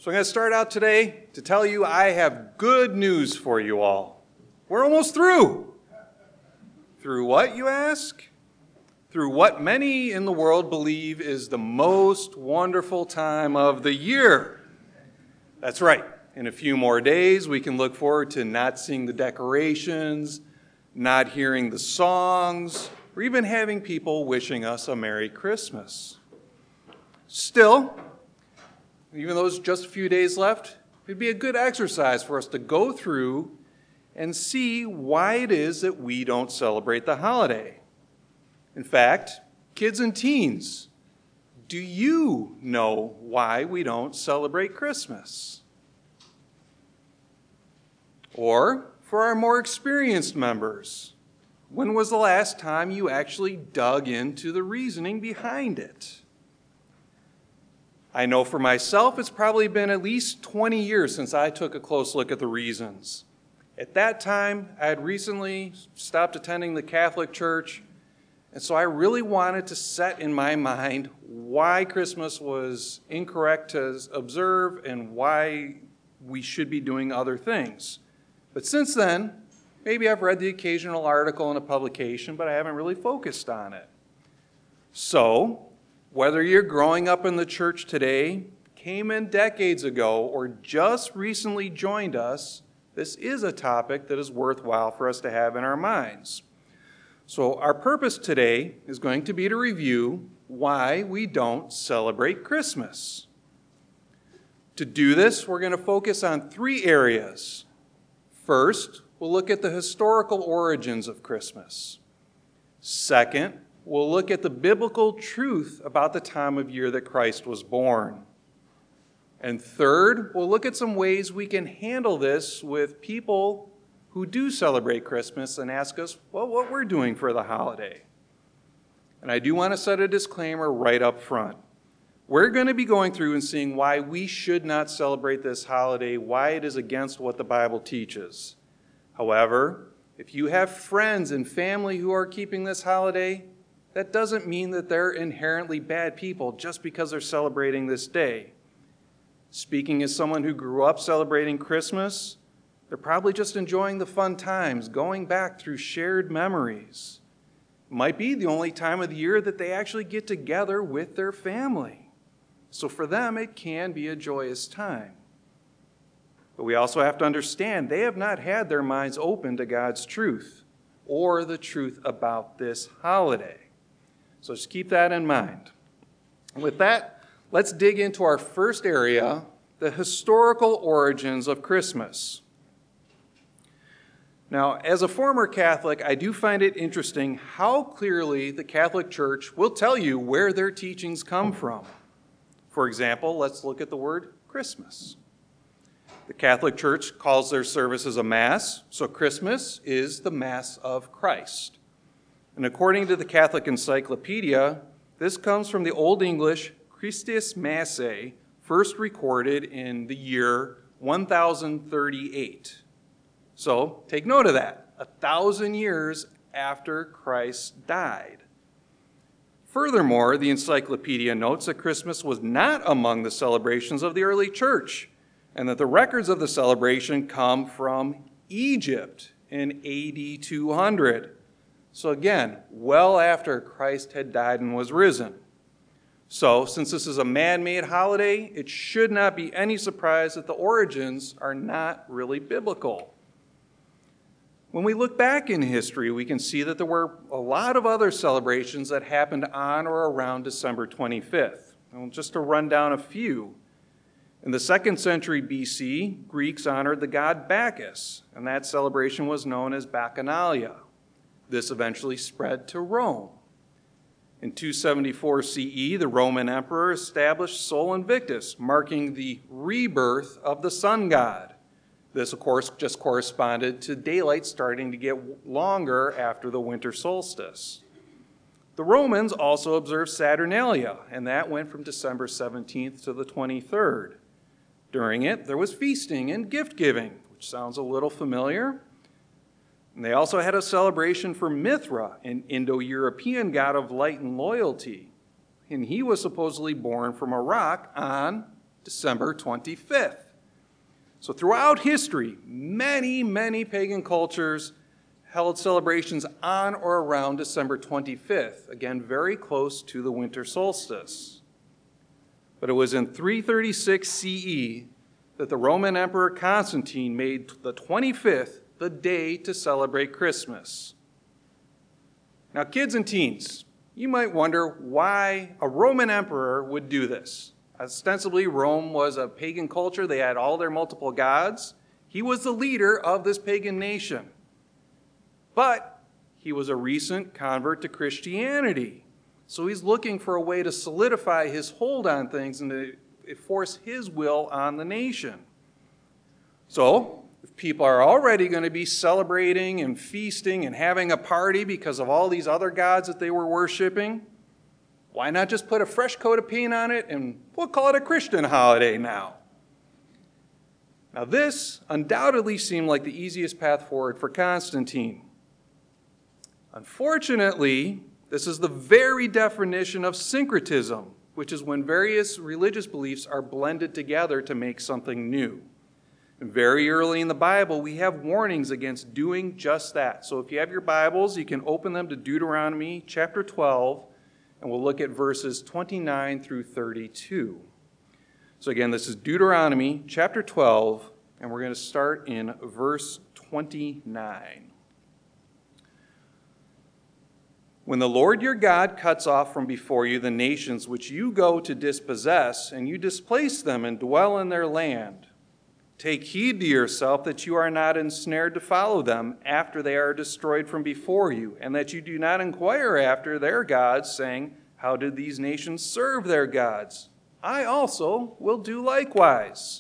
So I'm going to start out today to tell you I have good news for you all. We're almost through. Through what, you ask? Through what many in the world believe is the most wonderful time of the year. That's right. In a few more days, we can look forward to not seeing the decorations, not hearing the songs, or even having people wishing us a Merry Christmas. Still, even though it's just a few days left, it'd be a good exercise for us to go through and see why it is that we don't celebrate the holiday. In fact, kids and teens, do you know why we don't celebrate Christmas? Or, for our more experienced members, when was the last time you actually dug into the reasoning behind it? I know for myself it's probably been at least 20 years since I took a close look at the reasons. At that time, I had recently stopped attending the Catholic Church, and so I really wanted to set in my mind why Christmas was incorrect to observe and why we should be doing other things. But since then, maybe I've read the occasional article in a publication, but I haven't really focused on it. So, whether you're growing up in the church today, came in decades ago, or just recently joined us, this is a topic that is worthwhile for us to have in our minds. So our purpose today is going to be to review why we don't celebrate Christmas. To do this, we're going to focus on three areas. First, we'll look at the historical origins of Christmas. Second, we'll look at the biblical truth about the time of year that Christ was born. And third, we'll look at some ways we can handle this with people who do celebrate Christmas and ask us, well, what we're doing for the holiday. And I do want to set a disclaimer right up front. We're going to be going through and seeing why we should not celebrate this holiday, why it is against what the Bible teaches. However, if you have friends and family who are keeping this holiday, that doesn't mean that they're inherently bad people just because they're celebrating this day. Speaking as someone who grew up celebrating Christmas, they're probably just enjoying the fun times, going back through shared memories. It might be the only time of the year that they actually get together with their family. So for them, it can be a joyous time. But we also have to understand they have not had their minds open to God's truth or the truth about this holiday. So just keep that in mind. With that, let's dig into our first area, the historical origins of Christmas. Now, as a former Catholic, I do find it interesting how clearly the Catholic Church will tell you where their teachings come from. For example, let's look at the word Christmas. The Catholic Church calls their services a Mass, so Christmas is the Mass of Christ. And according to the Catholic Encyclopedia, this comes from the Old English Christus Massae, first recorded in the year 1038. So take note of that, 1,000 years after Christ died. Furthermore, the encyclopedia notes that Christmas was not among the celebrations of the early church, and that the records of the celebration come from Egypt in AD 200. So again, well after Christ had died and was risen. So, since this is a man-made holiday, it should not be any surprise that the origins are not really biblical. When we look back in history, we can see that there were a lot of other celebrations that happened on or around December 25th. And just to run down a few. In the 2nd century BC, Greeks honored the god Bacchus, and that celebration was known as Bacchanalia. This eventually spread to Rome. In 274 CE, the Roman emperor established Sol Invictus, marking the rebirth of the sun god. This, of course, just corresponded to daylight starting to get longer after the winter solstice. The Romans also observed Saturnalia, and that went from December 17th to the 23rd. During it, there was feasting and gift-giving, which sounds a little familiar. And they also had a celebration for Mithra, an Indo-European god of light and loyalty. And he was supposedly born from a rock on December 25th. So throughout history, many pagan cultures held celebrations on or around December 25th, again, very close to the winter solstice. But it was in 336 CE that the Roman Emperor Constantine made the 25th the day to celebrate Christmas. Now, kids and teens, you might wonder why a Roman emperor would do this. Ostensibly, Rome was a pagan culture. They had all their multiple gods. He was the leader of this pagan nation. But he was a recent convert to Christianity. So he's looking for a way to solidify his hold on things and to force his will on the nation. So, if people are already going to be celebrating and feasting and having a party because of all these other gods that they were worshiping, why not just put a fresh coat of paint on it and we'll call it a Christian holiday now? Now, this undoubtedly seemed like the easiest path forward for Constantine. Unfortunately, this is the very definition of syncretism, which is when various religious beliefs are blended together to make something new. And very early in the Bible, we have warnings against doing just that. So if you have your Bibles, you can open them to Deuteronomy chapter 12, and we'll look at verses 29 through 32. So again, this is Deuteronomy chapter 12, and we're going to start in verse 29. When the Lord your God cuts off from before you the nations which you go to dispossess, and you displace them and dwell in their land, take heed to yourself that you are not ensnared to follow them after they are destroyed from before you, and that you do not inquire after their gods, saying, how did these nations serve their gods? I also will do likewise.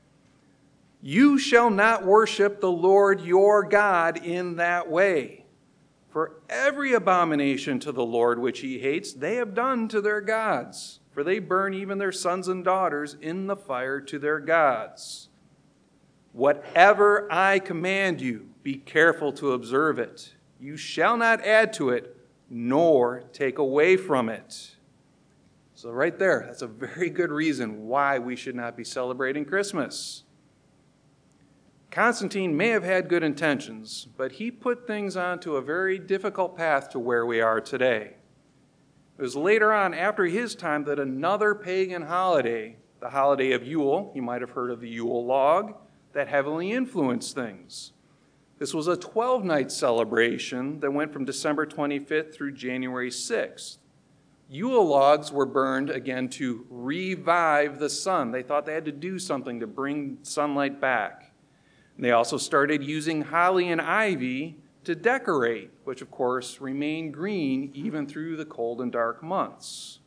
You shall not worship the Lord your God in that way. For every abomination to the Lord which he hates, they have done to their gods, for they burn even their sons and daughters in the fire to their gods. Whatever I command you, be careful to observe it. You shall not add to it, nor take away from it. So right there, that's a very good reason why we should not be celebrating Christmas. Constantine may have had good intentions, but he put things onto a very difficult path to where we are today. It was later on, after his time, that another pagan holiday, the holiday of Yule, you might have heard of the Yule log, that heavily influenced things. This was a 12-night celebration that went from December 25th through January 6th. Yule logs were burned, again, to revive the sun. They thought they had to do something to bring sunlight back. They also started using holly and ivy to decorate, which of course remained green even through the cold and dark months.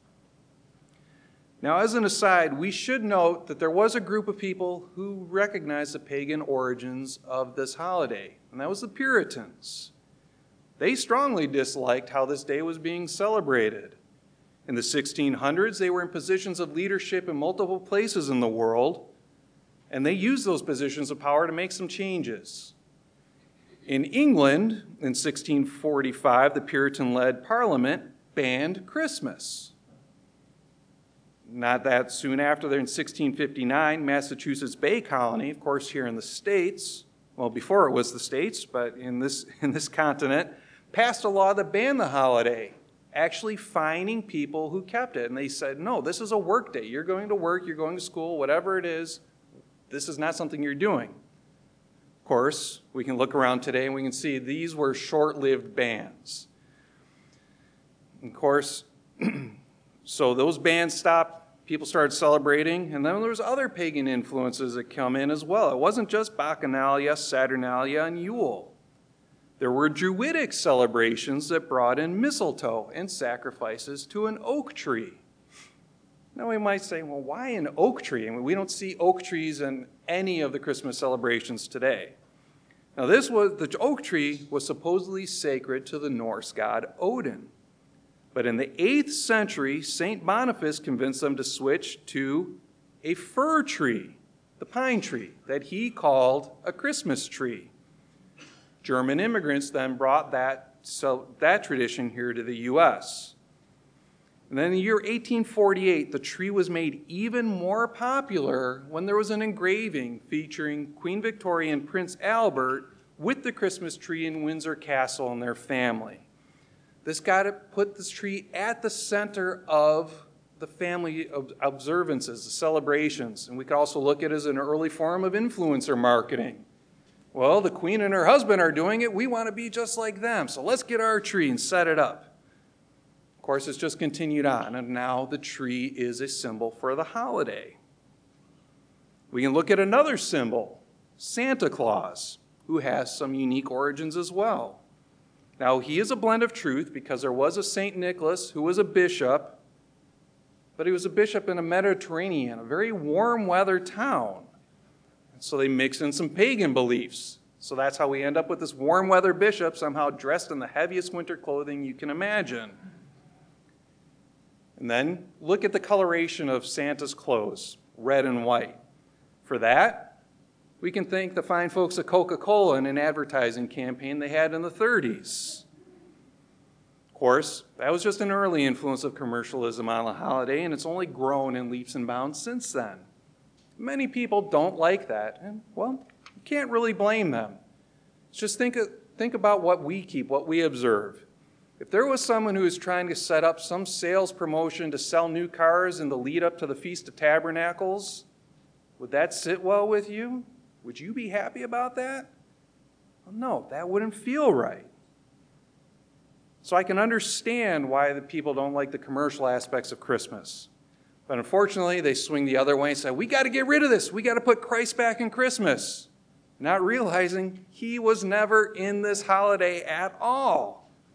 Now, as an aside, we should note that there was a group of people who recognized the pagan origins of this holiday, and that was the Puritans. They strongly disliked how this day was being celebrated. In the 1600s, they were in positions of leadership in multiple places in the world, and they used those positions of power to make some changes. In England, in 1645, the Puritan-led Parliament banned Christmas. Not that soon after, in 1659, Massachusetts Bay Colony, of course here in the States, well, before it was the States, but in this continent, passed a law that banned the holiday, actually fining people who kept it. And they said, no, this is a work day. You're going to work, you're going to school, whatever it is. This is not something you're doing. Of course, we can look around today and we can see these were short-lived bans. Of course, so those bans stopped, people started celebrating, and then there was other pagan influences that come in as well. It wasn't just Bacchanalia, Saturnalia, and Yule. There were Druidic celebrations that brought in mistletoe and sacrifices to an oak tree. Now we might say, well, why an oak tree? I mean, we don't see oak trees in any of the Christmas celebrations today. Now the oak tree was supposedly sacred to the Norse god Odin. But in the 8th century, St. Boniface convinced them to switch to a fir tree, the pine tree, that he called a Christmas tree. German immigrants then brought that tradition here to the U.S. And then in the year 1848, the tree was made even more popular when there was an engraving featuring Queen Victoria and Prince Albert with the Christmas tree in Windsor Castle and their family. This put this tree at the center of the family observances, the celebrations. And we could also look at it as an early form of influencer marketing. Well, the Queen and her husband are doing it. We want to be just like them. So let's get our tree and set it up. Of course, it's just continued on, and now the tree is a symbol for the holiday. We can look at another symbol, Santa Claus, who has some unique origins as well. Now, he is a blend of truth because there was a St. Nicholas who was a bishop, but he was a bishop in a Mediterranean, a very warm weather town. So they mix in some pagan beliefs. So that's how we end up with this warm weather bishop somehow dressed in the heaviest winter clothing you can imagine. And then look at the coloration of Santa's clothes, red and white. For that, we can thank the fine folks at Coca-Cola and an advertising campaign they had in the 30s. Of course, that was just an early influence of commercialism on the holiday, and it's only grown in leaps and bounds since then. Many people don't like that, and, well, you can't really blame them. Just think about what we keep, what we observe. If there was someone who was trying to set up some sales promotion to sell new cars in the lead up to the Feast of Tabernacles, would that sit well with you? Would you be happy about that? Well, no, that wouldn't feel right. So I can understand why the people don't like the commercial aspects of Christmas. But unfortunately, they swing the other way and say, we got to get rid of this. We got to put Christ back in Christmas. Not realizing he was never in this holiday at all.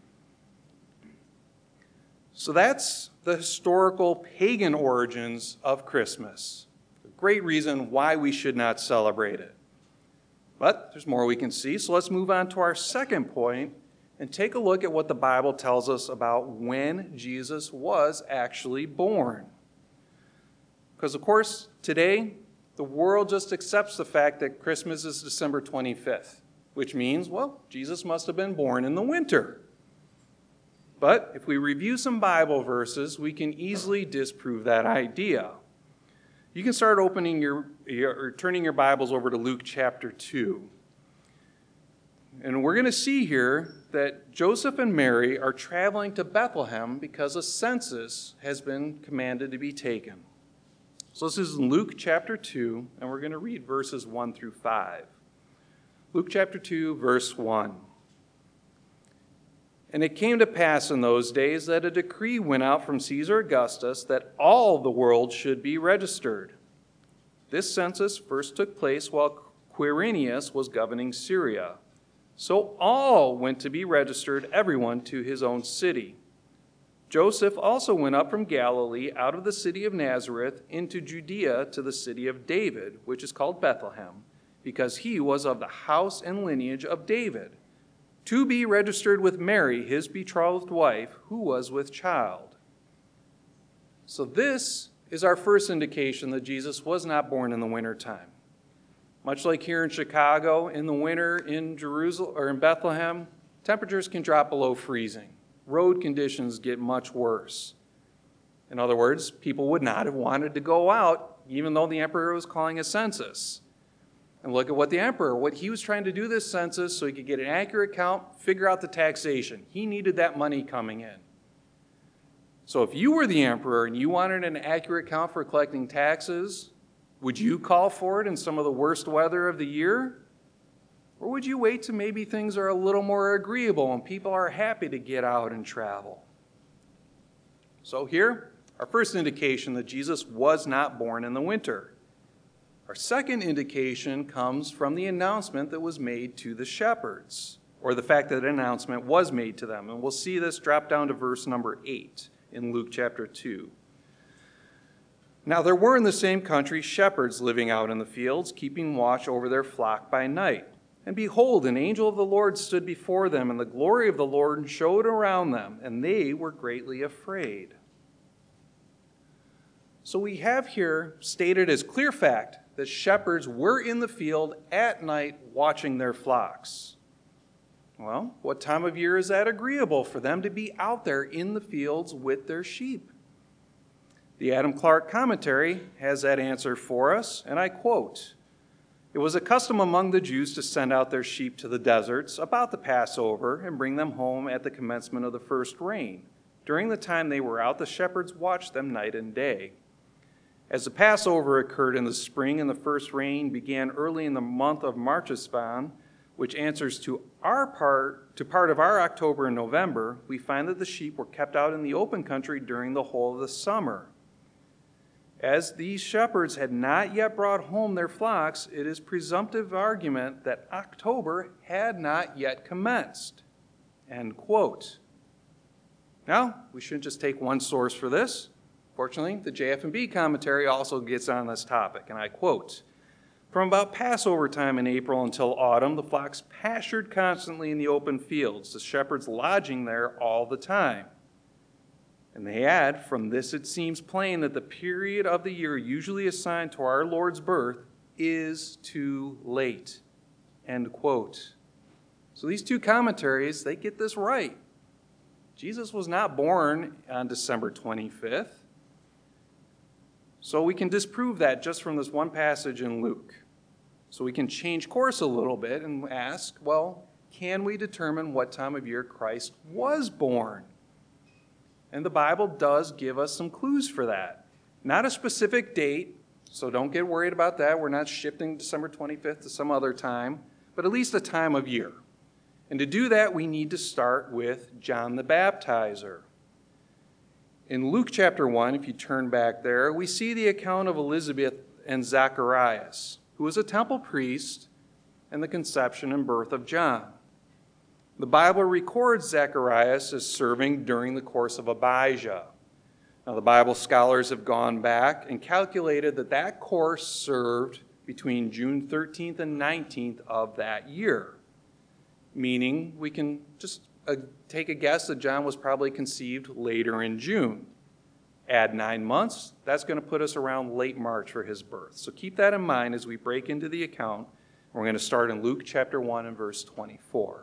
So that's the historical pagan origins of Christmas. A great reason why we should not celebrate it. But there's more we can see, so let's move on to our second point and take a look at what the Bible tells us about when Jesus was actually born. Because, of course, today, the world just accepts the fact that Christmas is December 25th, which means, well, Jesus must have been born in the winter. But if we review some Bible verses, we can easily disprove that idea. You can start opening or turning your Bibles over to Luke chapter 2. And we're going to see here that Joseph and Mary are traveling to Bethlehem because a census has been commanded to be taken. So this is in Luke chapter 2, and we're going to read verses 1 through 5. Luke chapter 2, verse 1. And it came to pass in those days that a decree went out from Caesar Augustus that all the world should be registered. This census first took place while Quirinius was governing Syria. So all went to be registered, everyone to his own city. Joseph also went up from Galilee out of the city of Nazareth into Judea to the city of David, which is called Bethlehem, because he was of the house and lineage of David, to be registered with Mary, his betrothed wife, who was with child. So this is our first indication that Jesus was not born in the wintertime. Much like here in Chicago, in the winter in Jerusalem or in Bethlehem, temperatures can drop below freezing. Road conditions get much worse. In other words, people would not have wanted to go out, even though the emperor was calling a census. And look at what he was trying to do this census so he could get an accurate count, figure out the taxation. He needed that money coming in. So if you were the emperor and you wanted an accurate count for collecting taxes, would you call for it in some of the worst weather of the year? Or would you wait till maybe things are a little more agreeable and people are happy to get out and travel? So here, our first indication that Jesus was not born in the winter. Our second indication comes from the announcement that was made to the shepherds, or the fact that an announcement was made to them. And we'll see this drop down to verse number 8 in Luke chapter 2. Now there were in the same country shepherds living out in the fields, keeping watch over their flock by night. And behold, an angel of the Lord stood before them, and the glory of the Lord showed around them, and they were greatly afraid. So we have here stated as clear fact that shepherds were in the field at night watching their flocks. Well, what time of year is that agreeable for them to be out there in the fields with their sheep? The Adam Clarke Commentary has that answer for us, and I quote, "It was a custom among the Jews to send out their sheep to the deserts about the Passover and bring them home at the commencement of the first rain. During the time they were out, the shepherds watched them night and day. As the Passover occurred in the spring and the first rain began early in the month of Marchespan, which answers to part of our October and November, we find that the sheep were kept out in the open country during the whole of the summer. As these shepherds had not yet brought home their flocks, it is presumptive argument that October had not yet commenced." End quote. Now, we shouldn't just take one source for this. Fortunately, the JF&B commentary also gets on this topic, and I quote, "From about Passover time in April until autumn, the flocks pastured constantly in the open fields, the shepherds lodging there all the time." And they add, "From this it seems plain that the period of the year usually assigned to our Lord's birth is too late." End quote. So these two commentaries, they get this right. Jesus was not born on December 25th. So we can disprove that just from this one passage in Luke. So we can change course a little bit and ask, well, can we determine what time of year Christ was born? And the Bible does give us some clues for that. Not a specific date, so don't get worried about that. We're not shifting December 25th to some other time, but at least a time of year. And to do that, we need to start with John the Baptizer. In Luke chapter 1, if you turn back there, we see the account of Elizabeth and Zacharias, who was a temple priest, and the conception and birth of John. The Bible records Zacharias as serving during the course of Abijah. Now, the Bible scholars have gone back and calculated that that course served between June 13th and 19th of that year, meaning we can just take a guess that John was probably conceived later in June. Add 9 months, that's going to put us around late March for his birth. So keep that in mind as we break into the account. We're going to start in Luke chapter 1 and verse 24.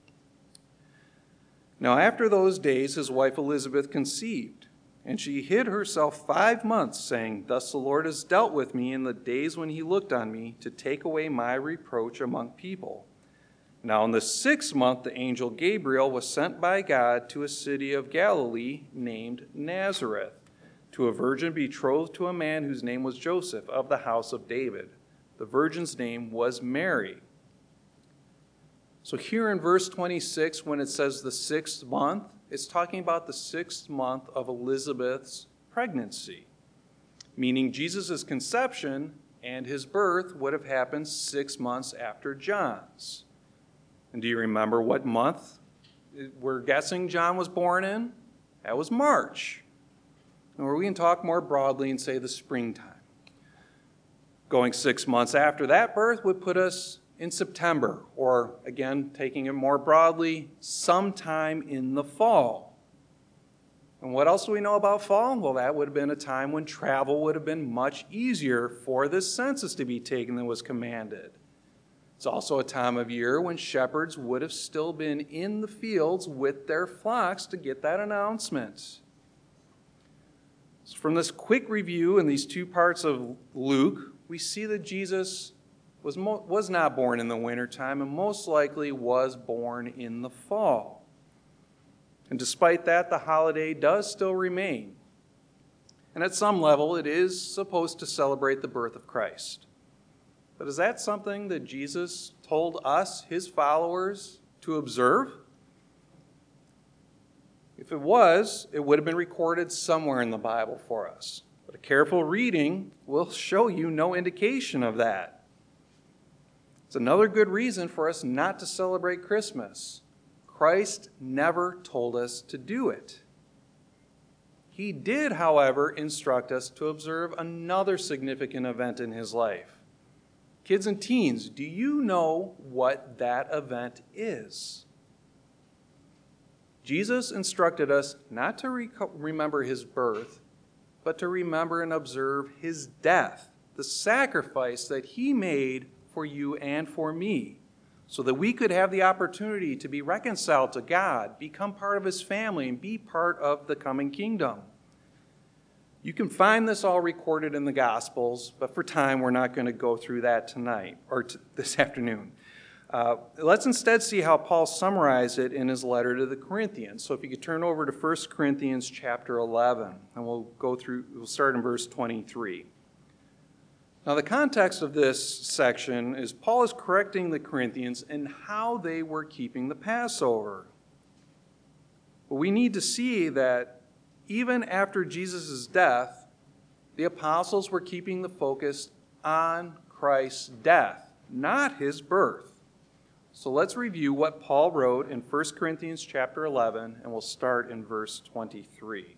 "Now after those days his wife Elizabeth conceived, and she hid herself 5 months, saying, 'Thus the Lord has dealt with me in the days when he looked on me to take away my reproach among people.' Now in the 6th month the angel Gabriel was sent by God to a city of Galilee named Nazareth, to a virgin betrothed to a man whose name was Joseph, of the house of David. The virgin's name was Mary." So here in verse 26, when it says the 6th month, it's talking about the 6th month of Elizabeth's pregnancy, meaning Jesus' conception and his birth would have happened 6 months after John's. And do you remember what month we're guessing John was born in? That was March. Or we can talk more broadly and say the springtime. Going 6 months after that birth would put us in September, or again, taking it more broadly, sometime in the fall. And what else do we know about fall? Well, that would have been a time when travel would have been much easier for this census to be taken than was commanded. It's also a time of year when shepherds would have still been in the fields with their flocks to get that announcement. So from this quick review in these two parts of Luke, we see that Jesus was not born in the wintertime and most likely was born in the fall. And despite that, the holiday does still remain. And at some level, it is supposed to celebrate the birth of Christ. But is that something that Jesus told us, his followers, to observe? If it was, it would have been recorded somewhere in the Bible for us. But a careful reading will show you no indication of that. It's another good reason for us not to celebrate Christmas. Christ never told us to do it. He did, however, instruct us to observe another significant event in his life. Kids and teens, do you know what that event is? Jesus instructed us not to remember his birth, but to remember and observe his death, the sacrifice that he made for you and for me, so that we could have the opportunity to be reconciled to God, become part of his family, and be part of the coming kingdom. You can find this all recorded in the Gospels, but for time, we're not going to go through that tonight or this afternoon. Let's instead see how Paul summarized it in his letter to the Corinthians. So if you could turn over to 1 Corinthians chapter 11, and we'll start in verse 23. Now the context of this section is Paul is correcting the Corinthians in how they were keeping the Passover. But we need to see that even after Jesus' death, the apostles were keeping the focus on Christ's death, not his birth. So let's review what Paul wrote in 1 Corinthians chapter 11, and we'll start in verse 23.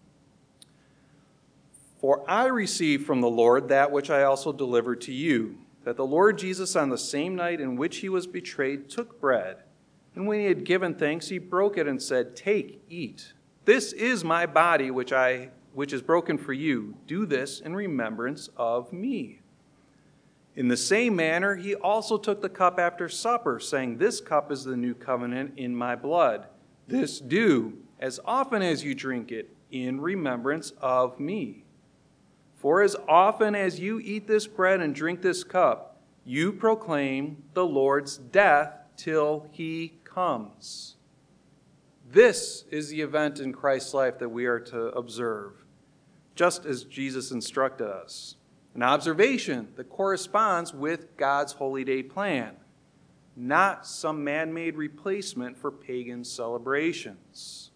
For I received from the Lord that which I also delivered to you, that the Lord Jesus on the same night in which he was betrayed took bread, and when he had given thanks, he broke it and said, "Take, eat. This is my body which is broken for you. Do this in remembrance of me." In the same manner, he also took the cup after supper, saying, "This cup is the new covenant in my blood. This do, as often as you drink it, in remembrance of me. For as often as you eat this bread and drink this cup, you proclaim the Lord's death till he comes." This is the event in Christ's life that we are to observe, just as Jesus instructed us. An observation that corresponds with God's holy day plan, not some man-made replacement for pagan celebrations.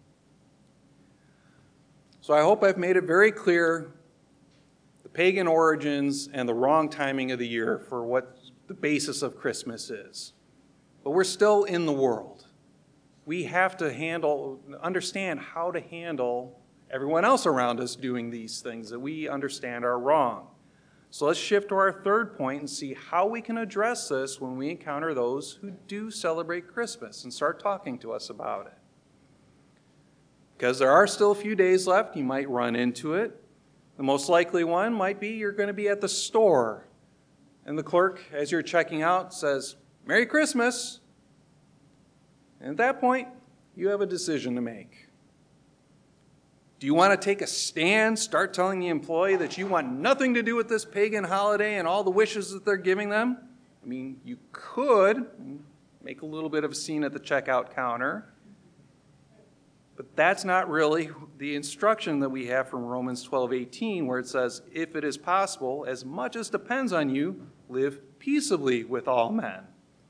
So I hope I've made it very clear the pagan origins and the wrong timing of the year for what the basis of Christmas is. But we're still in the world. We have to understand how to handle everyone else around us doing these things that we understand are wrong. So let's shift to our third point and see how we can address this when we encounter those who do celebrate Christmas and start talking to us about it. Because there are still a few days left, you might run into it. The most likely one might be you're going to be at the store, and the clerk, as you're checking out, says, "Merry Christmas." And at that point, you have a decision to make. Do you want to take a stand, start telling the employee that you want nothing to do with this pagan holiday and all the wishes that they're giving them? I mean, you could make a little bit of a scene at the checkout counter, but that's not really the instruction that we have from Romans 12:18, where it says, "If it is possible, as much as depends on you, live peaceably with all men."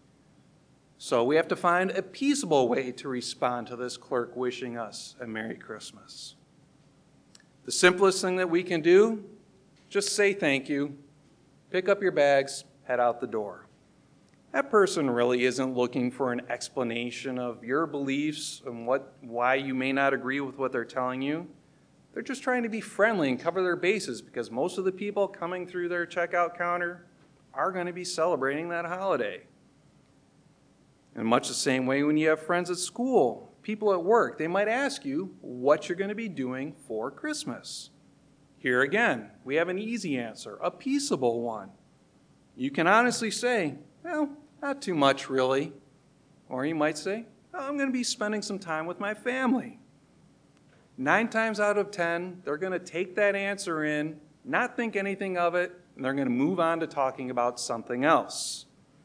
So we have to find a peaceable way to respond to this clerk wishing us a Merry Christmas. The simplest thing that we can do, just say thank you, pick up your bags, head out the door. That person really isn't looking for an explanation of your beliefs and why you may not agree with what they're telling you. They're just trying to be friendly and cover their bases because most of the people coming through their checkout counter are going to be celebrating that holiday. In much the same way when you have friends at school, people at work, they might ask you what you're going to be doing for Christmas. Here again, we have an easy answer, a peaceable one. You can honestly say, "Well, not too much really." Or you might say, "Oh, I'm going to be spending some time with my family." 9 times out of 10, they're going to take that answer in, not think anything of it, and they're going to move on to talking about something else.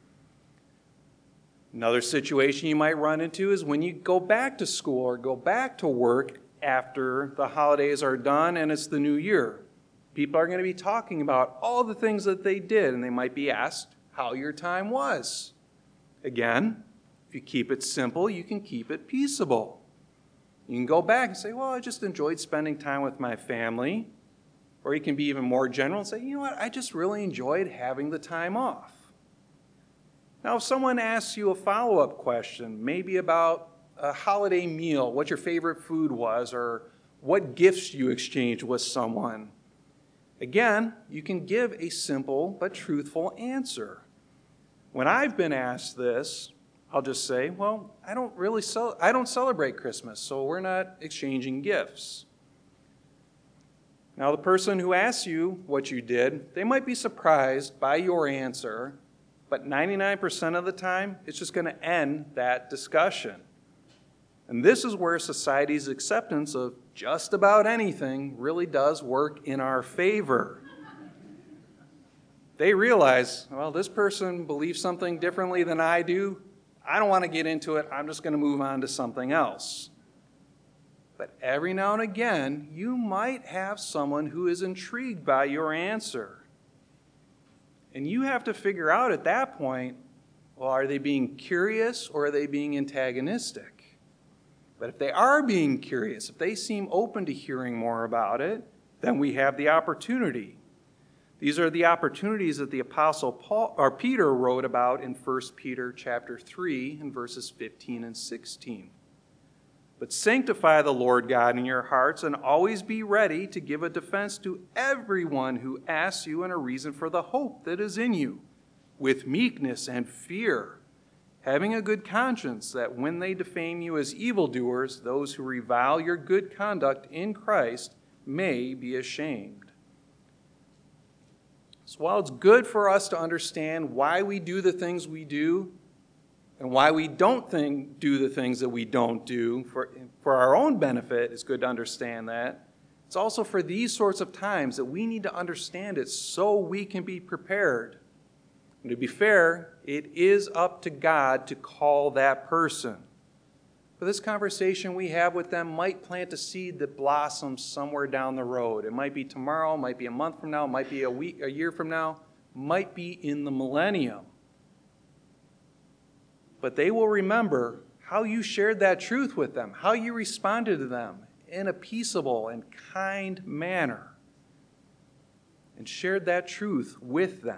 Another situation you might run into is when you go back to school or go back to work after the holidays are done and it's the new year. People are going to be talking about all the things that they did, and they might be asked how your time was. Again, if you keep it simple, you can keep it peaceable. You can go back and say, "Well, I just enjoyed spending time with my family." Or you can be even more general and say, "You know what, I just really enjoyed having the time off." Now, if someone asks you a follow-up question, maybe about a holiday meal, what your favorite food was, or what gifts you exchanged with someone, again, you can give a simple but truthful answer. When I've been asked this, I'll just say, "Well, I don't celebrate Christmas, so we're not exchanging gifts." Now, the person who asks you what you did, they might be surprised by your answer, but 99% of the time, it's just going to end that discussion. And this is where society's acceptance of just about anything really does work in our favor. They realize, well, this person believes something differently than I do. I don't want to get into it. I'm just going to move on to something else. But every now and again, you might have someone who is intrigued by your answer. And you have to figure out at that point, well, are they being curious or are they being antagonistic? But if they are being curious, if they seem open to hearing more about it, then we have the opportunity. These are the opportunities that the Apostle Peter wrote about in 1 Peter chapter 3 and verses 15 and 16. But sanctify the Lord God in your hearts and always be ready to give a defense to everyone who asks you and a reason for the hope that is in you, with meekness and fear, having a good conscience that when they defame you as evildoers, those who revile your good conduct in Christ may be ashamed. So while it's good for us to understand why we do the things we do and why we don't do the things that we don't do for our own benefit, it's good to understand that. It's also for these sorts of times that we need to understand it so we can be prepared. And to be fair, it is up to God to call that person. But this conversation we have with them might plant a seed that blossoms somewhere down the road. It might be tomorrow, it might be a month from now, it might be a year from now, might be in the millennium. But they will remember how you shared that truth with them, how you responded to them in a peaceable and kind manner, and shared that truth with them.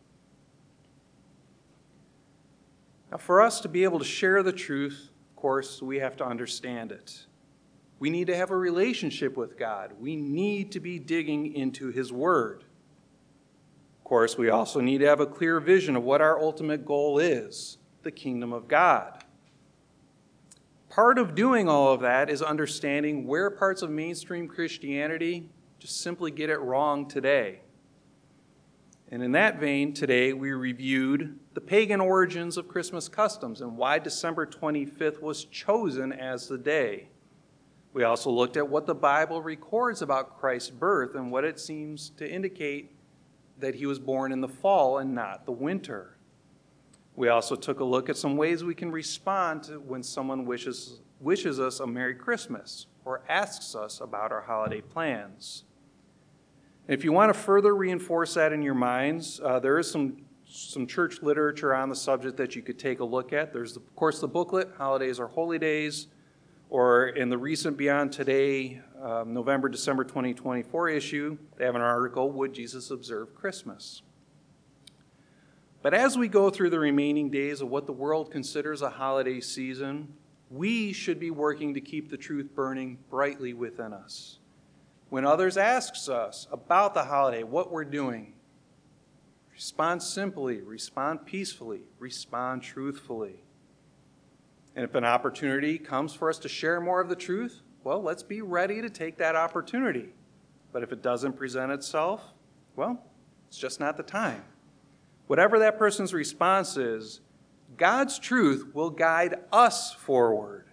Now, for us to be able to share the truth, of course, we have to understand it. We need to have a relationship with God. We need to be digging into His Word. Of course, we also need to have a clear vision of what our ultimate goal is, the kingdom of God. Part of doing all of that is understanding where parts of mainstream Christianity just simply get it wrong today. And in that vein, today we reviewed the pagan origins of Christmas customs and why December 25th was chosen as the day. We also looked at what the Bible records about Christ's birth and what it seems to indicate that he was born in the fall and not the winter. We also took a look at some ways we can respond to when someone wishes us a Merry Christmas or asks us about our holiday plans. And if you want to further reinforce that in your minds, there is some church literature on the subject that you could take a look at. There's, of course, the booklet, Holidays or Holy Days, or in the recent Beyond Today, November-December 2024 issue, they have an article, Would Jesus Observe Christmas? But as we go through the remaining days of what the world considers a holiday season, we should be working to keep the truth burning brightly within us. When others ask us about the holiday, what we're doing, respond simply, respond peacefully, respond truthfully. And if an opportunity comes for us to share more of the truth, well, let's be ready to take that opportunity. But if it doesn't present itself, well, it's just not the time. Whatever that person's response is, God's truth will guide us forward.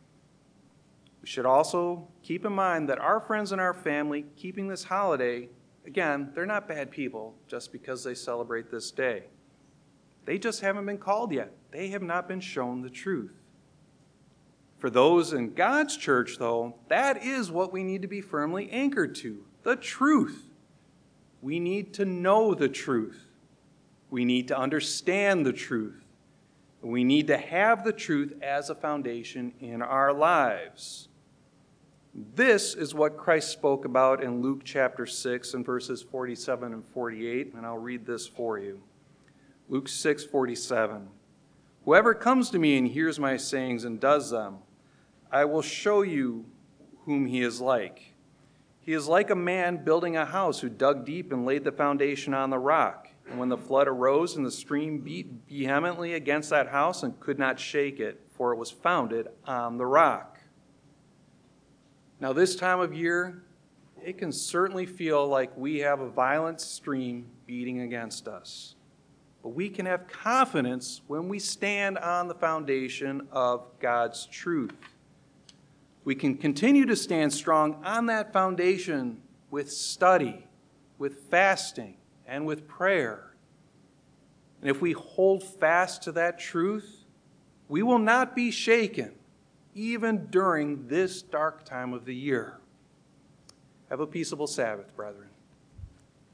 We should also keep in mind that our friends and our family keeping this holiday, again, they're not bad people just because they celebrate this day. They just haven't been called yet. They have not been shown the truth. For those in God's church, though, that is what we need to be firmly anchored to, the truth. We need to know the truth. We need to understand the truth. We need to have the truth as a foundation in our lives. This is what Christ spoke about in Luke chapter 6 and verses 47 and 48, and I'll read this for you. Luke 6:47. Whoever comes to me and hears my sayings and does them, I will show you whom he is like. He is like a man building a house who dug deep and laid the foundation on the rock. And when the flood arose and the stream beat vehemently against that house and could not shake it, for it was founded on the rock. Now, this time of year, it can certainly feel like we have a violent stream beating against us. But we can have confidence when we stand on the foundation of God's truth. We can continue to stand strong on that foundation with study, with fasting, and with prayer. And if we hold fast to that truth, we will not be shaken, even during this dark time of the year. Have a peaceable Sabbath, brethren.